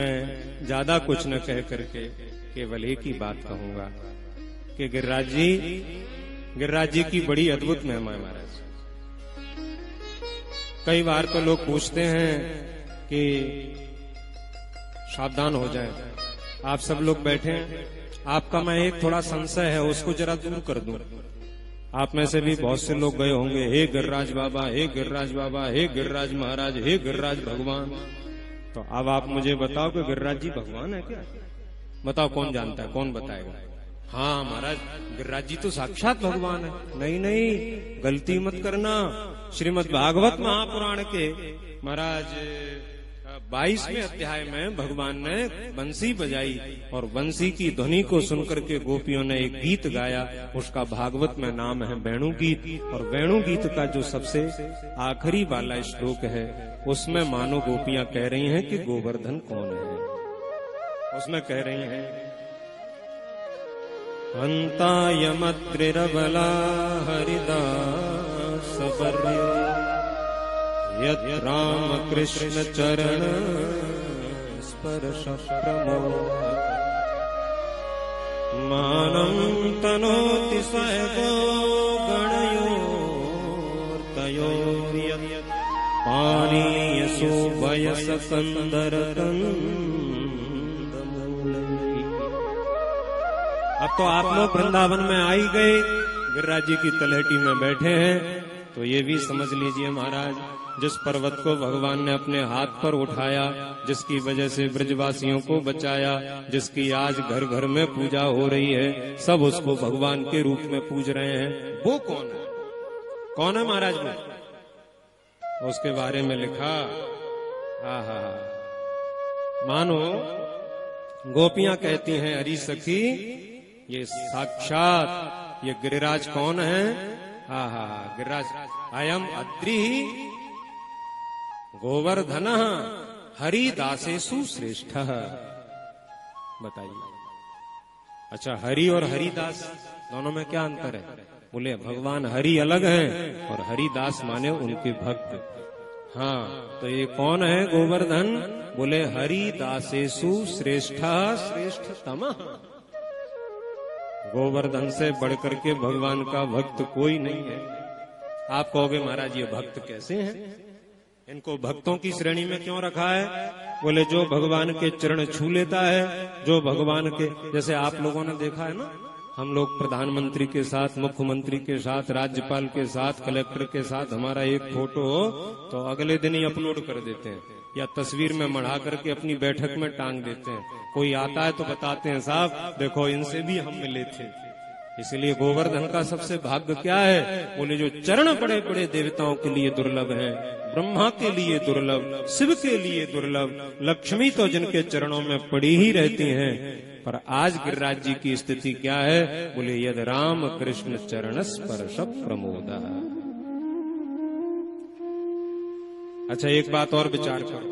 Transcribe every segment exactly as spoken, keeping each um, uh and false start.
मैं ज्यादा कुछ न कह करके केवल एक ही बात कहूंगा कि गिरिराज जी गिरिराज जी की बड़ी अद्भुत महिमा है महाराज। कई बार तो लोग पूछते हैं कि सावधान हो जाएं, आप सब लोग बैठे हैं, आपका मैं एक थोड़ा संशय है उसको जरा दूर कर दूं। आप में से भी बहुत से लोग गए होंगे, हे गिरिराज बाबा, हे गिरिराज बाबा, हे गिरिराज महाराज, हे गिरिराज भगवान। तो अब आप मुझे बताओ कि गिरिराज जी भगवान है क्या? बताओ कौन जानता है, कौन बताएगा? हाँ महाराज, गिरिराज जी तो साक्षात भगवान है। नहीं नहीं, गलती मत करना। श्रीमद् भागवत महापुराण के महाराज बाईसवें अध्याय में भगवान ने बंसी बजाई और बंसी की ध्वनि को सुनकर के गोपियों ने एक गीत गाया, उसका भागवत में नाम है वेणु गीत। और वेणु गीत का जो सबसे आखिरी वाला श्लोक है उसमें मानो गोपियां कह रही हैं कि गोवर्धन कौन है। उसमें कह रही हैं, हंतायमद्रिरबला हरिदास वर्यो यत् राम कृष्ण चरण स्पर्श प्रमोद मानं तनोति सहगो गणयोर्तयोर्यत् पानीयसो वयस कंदर कंदमूलैः। अब तो आप लोग वृंदावन में आ ही गए, गिरिराज जी की तलहटी में बैठे हैं, तो ये भी समझ लीजिए महाराज, जिस पर्वत को भगवान ने अपने हाथ पर उठाया, जिसकी वजह से ब्रजवासियों को बचाया, जिसकी आज घर घर में पूजा हो रही है, सब उसको भगवान के रूप में पूज रहे हैं। वो कौन है? कौन है महाराज? वो उसके बारे में लिखा, आहा, मानो गोपियां कहती हैं, अरी सखी, ये साक्षात ये गिरिराज कौन है? आहा, गिरिराज अयम अद्रि गोवर्धन हरिदासेषु श्रेष्ठ। बताइए, अच्छा हरि और हरिदास दोनों में क्या अंतर है? बोले भगवान हरि अलग हैं और हरिदास माने उनके भक्त। हाँ, तो ये कौन है गोवर्धन? बोले हरिदासेषु श्रेष्ठ श्रेष्ठतम। गोवर्धन से बढ़कर के भगवान का भक्त कोई नहीं है। आप कहोगे महाराज ये भक्त कैसे हैं? इनको भक्तों की श्रेणी में क्यों रखा है? बोले जो भगवान के चरण छू लेता है, जो भगवान के, जैसे आप लोगों ने देखा है ना, हम लोग प्रधानमंत्री के साथ, मुख्यमंत्री के साथ, राज्यपाल के साथ, कलेक्टर के साथ हमारा एक फोटो हो तो अगले दिन ही अपलोड कर देते हैं, या तस्वीर में मढ़ा करके अपनी बैठक में टांग देते हैं। कोई आता है तो बताते हैं, साहब देखो इनसे भी हम मिले थे। इसलिए गोवर्धन का सबसे भाग्य क्या है? बोले जो चरण बड़े बड़े देवताओं के लिए दुर्लभ हैं, ब्रह्मा के लिए दुर्लभ, शिव के लिए दुर्लभ, लक्ष्मी तो जिनके चरणों में पड़ी ही रहती हैं। पर आज गिरिराज जी की स्थिति क्या है? बोले यद राम कृष्ण चरण स्पर्श प्रमोदा। अच्छा एक बात और विचार करो,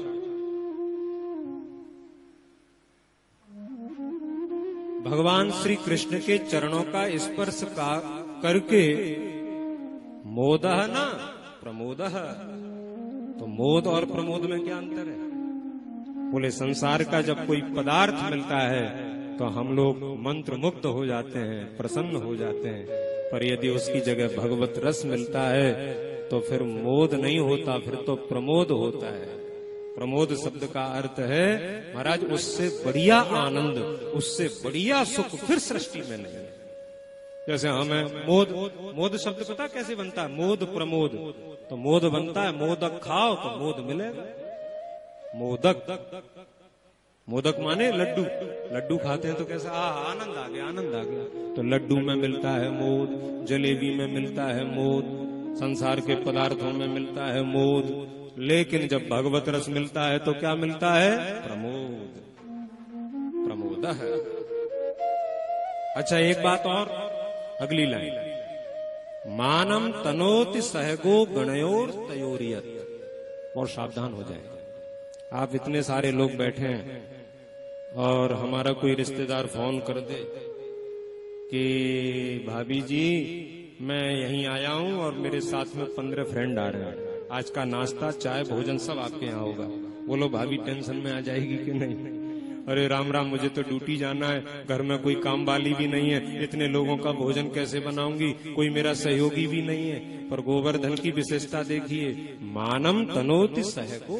भगवान श्री कृष्ण के चरणों का स्पर्श का करके मोदह ना प्रमोदह, तो मोद और प्रमोद में क्या अंतर है? बोले संसार का जब कोई पदार्थ मिलता है तो हम लोग मंत्र मुग्ध हो जाते हैं, प्रसन्न हो जाते हैं, पर यदि उसकी जगह भगवत रस मिलता है तो फिर मोद नहीं होता, फिर तो प्रमोद होता है। प्रमोद शब्द का अर्थ है महाराज उससे बढ़िया आनंद, उससे बढ़िया सुख फिर सृष्टि में नहीं है। जैसे हमें मोद, मोद शब्द पता कैसे बनता है? मोद प्रमोद, तो मोद बनता है मोदक खाओ तो मोद मिलेगा। मोदक, मोदक माने लड्डू, लड्डू खाते हैं तो कैसा आ आनंद आ गया, आनंद आ गया। तो लड्डू में मिलता है मोद, जलेबी में मिलता है मोद, संसार के पदार्थों में मिलता है मोद, लेकिन जब भगवत रस मिलता है तो क्या मिलता है? प्रमोद, प्रमोद है। अच्छा एक बात और, अगली लाइन, मानम तनोति सहगो गणयोर तयोरियत। और सावधान हो जाए, आप इतने सारे लोग बैठे हैं और हमारा कोई रिश्तेदार फोन कर दे कि भाभी जी मैं यहीं आया हूं और मेरे साथ में पंद्रह फ्रेंड आ रहे हैं, आज का नाश्ता चाय भोजन सब आपके यहाँ होगा। बोलो भाभी टेंशन में आ जाएगी कि नहीं? अरे राम राम, मुझे तो ड्यूटी जाना है, घर में कोई काम वाली भी नहीं है, इतने लोगों का भोजन कैसे बनाऊंगी, कोई मेरा सहयोगी भी नहीं है। पर गोवर्धन की विशेषता देखिए, मानम तनोति सहको।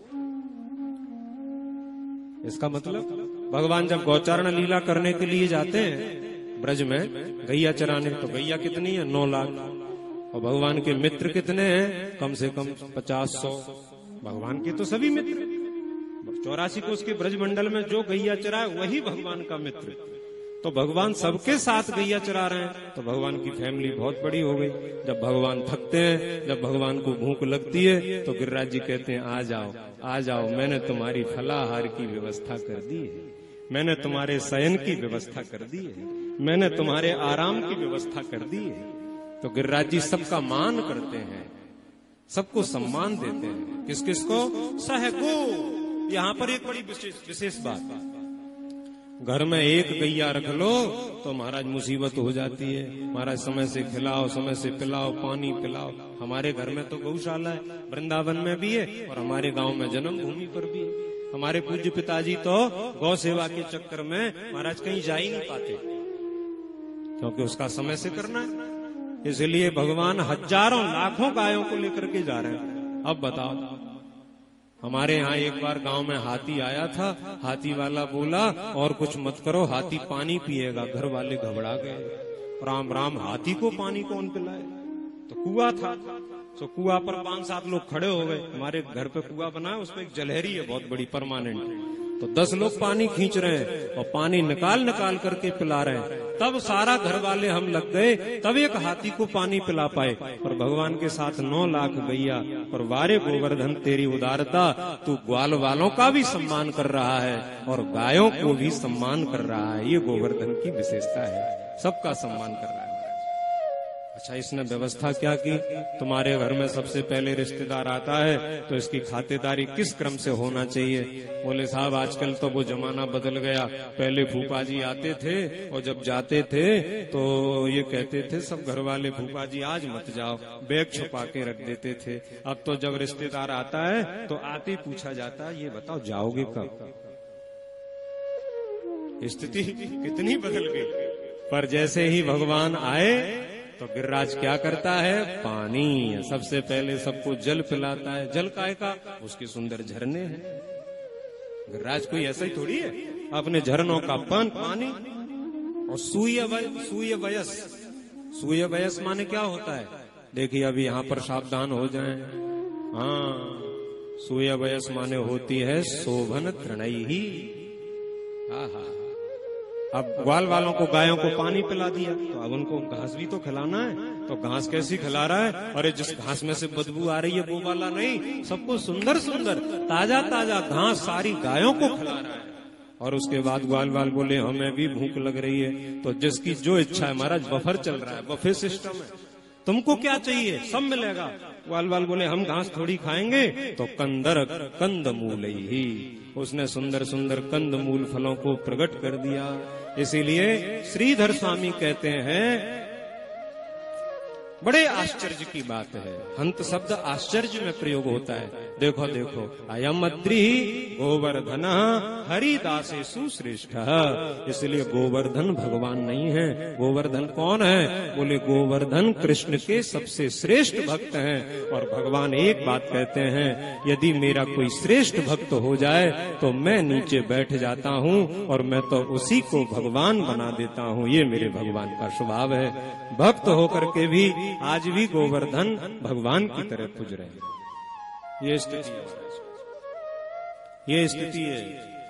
इसका मतलब भगवान जब गौचारण लीला करने के लिए जाते हैं ब्रज में गैया चराने, तो गैया कितनी है? नौ लाख। और भगवान के मित्र कितने हैं? कम से कम पचास सौ। भगवान के तो सभी मित्र, चौरासी को उसके ब्रजमंडल में जो गैया चराए वही भगवान का मित्र। तो भगवान सबके साथ गैया चरा रहे हैं, तो भगवान की फैमिली बहुत बड़ी हो गई। जब भगवान थकते हैं, जब भगवान को भूख लगती है, तो गिरिराज जी कहते हैं आ जाओ आ जाओ, मैंने तुम्हारी फलाहार की व्यवस्था कर दी है, मैंने तुम्हारे शयन की व्यवस्था कर दी है, मैंने तुम्हारे आराम की व्यवस्था कर दी है। तो गिरिराज जी सबका मान करते हैं, सबको सम्मान देते हैं। किस किस को? सहको। यहाँ पर एक बड़ी विशेष विशेष बात, घर में एक गैया रख लो तो महाराज मुसीबत हो जाती है। महाराज समय से खिलाओ, समय से पिलाओ, पानी पिलाओ। हमारे घर में तो गौशाला है, वृंदावन में भी है और हमारे गांव में जन्म भूमि पर भी है। हमारे पूज्य पिताजी तो गौ सेवा के चक्कर में महाराज कहीं जा ही नहीं पाते, क्योंकि उसका समय से करना है। इसलिए भगवान हजारों लाखों गायों को लेकर के जा रहे हैं। अब बताओ, हमारे यहाँ एक बार गांव में हाथी आया था, हाथी वाला बोला और कुछ मत करो, हाथी पानी पिएगा। घर वाले घबरा गए, राम राम, हाथी को पानी कौन पिलाए? तो कुआं था, तो कुआं पर पांच सात लोग खड़े हो गए। हमारे घर पे कुआं बना है, उसमें एक जलहरी है बहुत बड़ी परमानेंट, तो दस लोग पानी खींच रहे हैं और पानी निकाल निकाल करके पिला रहे हैं। तब सारा घर वाले हम लग गए, तब एक हाथी को पानी पिला पाए। और भगवान के साथ नौ लाख गैया। और वारे गोवर्धन तेरी उदारता, तू ग्वाल वालों का भी सम्मान कर रहा है और गायों को भी सम्मान कर रहा है। ये गोवर्धन की विशेषता है, सबका सम्मान कर रहा है। अच्छा, इसने व्यवस्था क्या की? तुम्हारे घर में सबसे पहले रिश्तेदार आता है तो इसकी खातेदारी किस क्रम से होना चाहिए? बोले साहब, आजकल तो वो जमाना बदल गया। पहले फूफा जी आते थे और जब जाते थे तो ये कहते थे सब घर वाले, फूफा जी आज मत जाओ, बैग छुपा के रख देते थे। अब तो जब रिश्तेदार आता है तो आते ही पूछा जाता है, ये बताओ जाओगे कब? स्थिति कितनी बदल गई। पर जैसे ही भगवान आए तो गिरिराज क्या करता है? पानी, सबसे पहले सबको जल पिलाता है। जल काय का? उसके सुंदर झरने हैं। गिरिराज कोई ऐसा ही थोड़ी है, अपने झरनों का पान पानी। और सूर्य सूर्य वयस, सूर्य वयस माने क्या होता है? देखिए अभी यहाँ पर सावधान हो जाएं। हाँ, सूर्य वयस माने होती है शोभन तृणई ही। आहा, अब ग्वाल वालों को, गायों को पानी पिला दिया, तो अब उनको घास भी तो खिलाना है। तो घास कैसी खिला रहा है? अरे जिस घास में से बदबू आ रही है वो वाला नहीं, सबको सुंदर सुंदर ताजा ताजा घास सारी गायों को खिला रहा है। और उसके बाद ग्वाल वाल बोले हमें भी भूख लग रही है। तो जिसकी जो इच्छा है, महाराज बफर चल रहा है, बफे सिस्टम है, तुमको क्या चाहिए सब मिलेगा। ग्वाल वाल बोले हम घास थोड़ी खाएंगे, तो कंदर कंद मूल ही, उसने सुंदर सुंदर कंद मूल फलों को प्रकट कर दिया। इसीलिए श्रीधर स्वामी कहते हैं, बड़े आश्चर्य की बात है, हंत शब्द आश्चर्य में प्रयोग होता है। देखो देखो, अयम अद्रि गोवर्धन हरिदासे सुश्रेष्ठ। इसलिए गोवर्धन भगवान नहीं है। गोवर्धन कौन है? बोले गोवर्धन कृष्ण के सबसे श्रेष्ठ भक्त हैं। और भगवान एक बात कहते हैं, यदि मेरा कोई श्रेष्ठ भक्त हो जाए तो मैं नीचे बैठ जाता हूँ और मैं तो उसी को भगवान बना देता हूँ। ये मेरे भगवान का स्वभाव है। भक्त होकर के भी आज भी गोवर्धन भगवान की तरह पूज रहे हैं। ये स्थिति है, ये स्थिति है।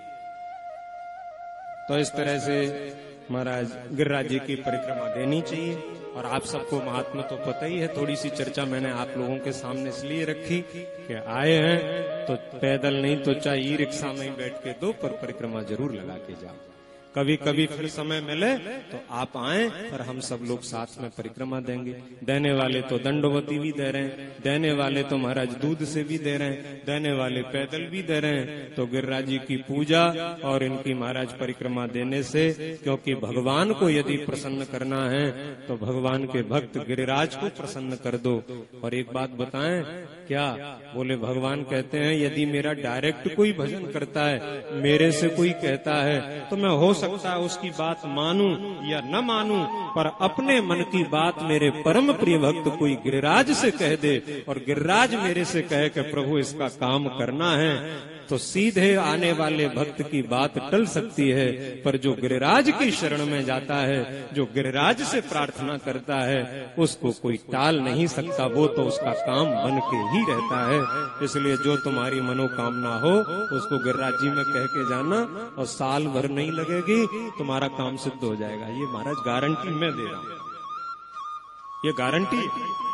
तो इस तरह से महाराज गिरिराज जी की परिक्रमा देनी चाहिए। और आप सबको महात्मा तो पता ही है। थोड़ी सी चर्चा मैंने आप लोगों के सामने इसलिए रखी कि आए हैं तो पैदल नहीं तो चाहे ई रिक्शा में बैठ के दो पर परिक्रमा जरूर लगा के जाओ। कभी कभी फिर समय मिले तो आप आए, पर हम सब लोग साथ में परिक्रमा देंगे। देने वाले तो दंडवती भी दे रहे हैं, देने वाले तो महाराज दूध से भी दे रहे हैं, देने वाले पैदल भी दे रहे हैं। तो गिरिराज जी की पूजा और इनकी महाराज परिक्रमा देने से, क्योंकि भगवान को यदि प्रसन्न करना है तो भगवान के भक्त गिरिराज को प्रसन्न कर दो। और एक बात बताएं, क्या बोले, भगवान कहते हैं यदि मेरा डायरेक्ट कोई भजन करता है, मेरे से कोई कहता है, तो मैं हो सकता है उसकी बात मानूं या न मानूं, पर अपने मन की बात मेरे परम प्रिय भक्त कोई गिरिराज से कह दे और गिरिराज मेरे से कहे कि प्रभु इसका काम करना है, तो सीधे आने वाले भक्त की बात टल सकती है। पर जो गिरिराज की शरण में जाता है, जो गिरिराज से प्रार्थना करता है, उसको कोई टाल नहीं सकता, वो तो उसका काम बन के ही रहता है। इसलिए जो तुम्हारी मनोकामना हो उसको गिरिराज जी में कह के जाना, और साल भर नहीं लगेगी, तुम्हारा काम सिद्ध हो जाएगा। ये महाराज गारंटी मैं दे रहा हूं, ये गारंटी।